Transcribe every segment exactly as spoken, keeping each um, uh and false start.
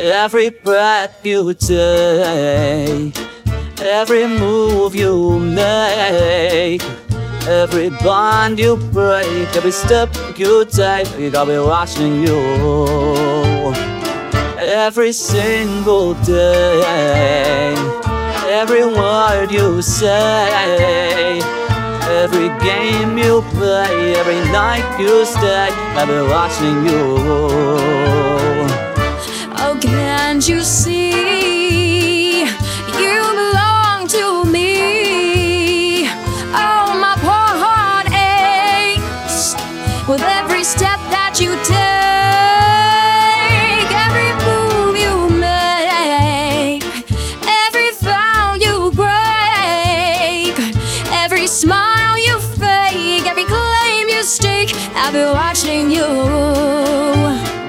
Every breath you take, every move you make, every bond you break, every step you take, I'll be watching you. Every single day, every word you say, every game you play, every night you stay, I'll be watching you. Oh, can't you see you belong to me? Oh, my poor heart aches with every step that you take, every move you make, every vow you break, every smile you fake, every claim you stake. I'll be watching you.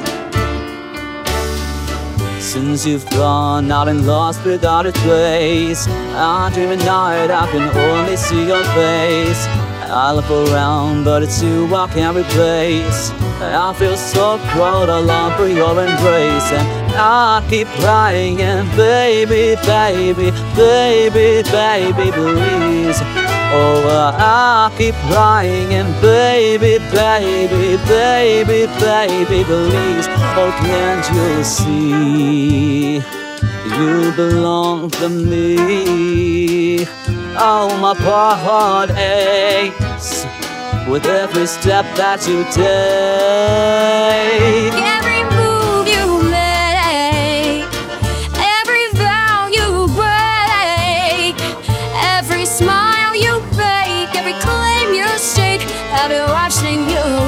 Since you've gone, I've been lost without a trace. I dream at night, I can only see your face. I look around, but it's you I can't replace. I feel so cold, I long for your embrace. And I keep crying, baby, baby, baby, baby, please. Oh, I keep crying, baby, baby, baby, baby, please. Oh, can't you see you belong to me? Oh, my poor heart aches with every step that you take. Every move you make, every vow you break, every smile you fake, every claim you stake, I'll be watching you.